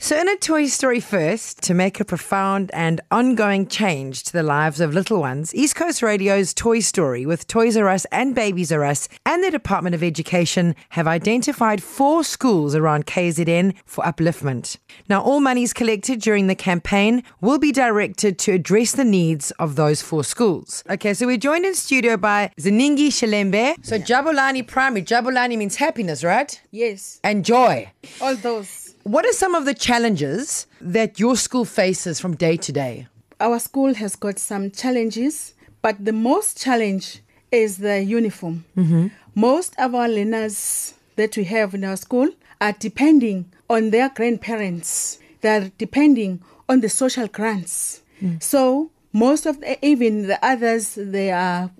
So in A Toy Story First, to make a profound and ongoing change to the lives of little ones, East Coast Radio's Toy Story with Toys R Us and Babies R Us and the Department of Education have identified 4 schools around KZN for upliftment. Now, all monies collected during the campaign will be directed to address the needs of those 4 schools. Okay, so we're joined in studio by Ziningi Shalembe. So Jabulani Primary. Jabulani means happiness, right? Yes. And joy. All those. What are some of the challenges that your school faces from day to day? Our school has got some challenges, but the most challenge is the uniform. Mm-hmm. Most of our learners that we have in our school are depending on their grandparents. They're depending on the social grants. So most of even the others, they're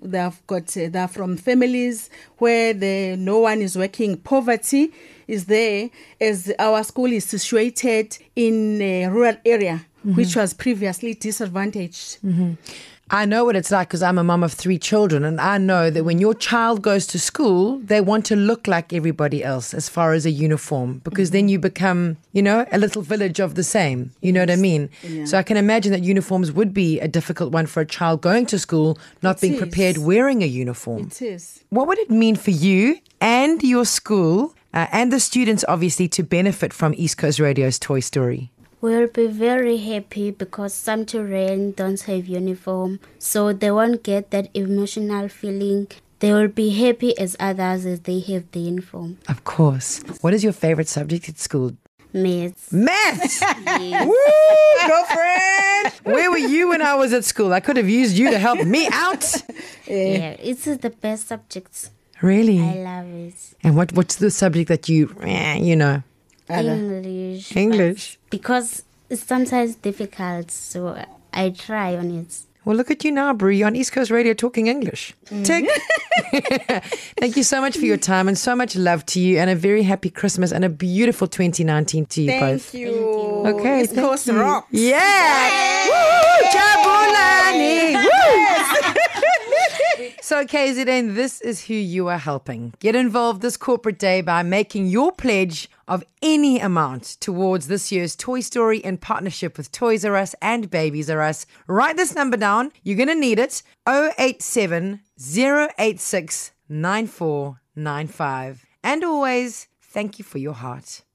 from families where no one is working. Poverty is there, as our school is situated in a rural area, which was previously disadvantaged. I know what it's like because I'm a mum of 3 children, and I know that when your child goes to school, they want to look like everybody else as far as a uniform, because then you become, a little village of the same. You know what I mean? Yeah. So I can imagine that uniforms would be a difficult one for a child going to school, not being prepared wearing a uniform. It is. What would it mean for you and your school and the students, obviously, to benefit from East Coast Radio's Toy Story? We'll be very happy because some children don't have uniform, so they won't get that emotional feeling. They will be happy as others as they have the uniform. Of course. What is your favorite subject at school? Maths. Maths! Yes. Woo, girlfriend! Where were you when I was at school? I could have used you to help me out. Yeah, it's the best subject. Really? I love it. And what's the subject that you know? English. English. Because it's sometimes difficult, so I try on it. Well, look at you now, Bru. You're on East Coast Radio talking English. Tick. Thank you so much for your time and so much love to you, and a very happy Christmas and a beautiful 2019 to you both. Thank you. Okay. East Coast rocks. Yeah. Woo! Jabulani. Woo! So, KZN, this is who you are helping. Get involved this corporate day by making your pledge of any amount towards this year's Toy Story in partnership with Toys R Us and Babies R Us. Write this number down. You're going to need it. 087 086 9495. And always, thank you for your heart.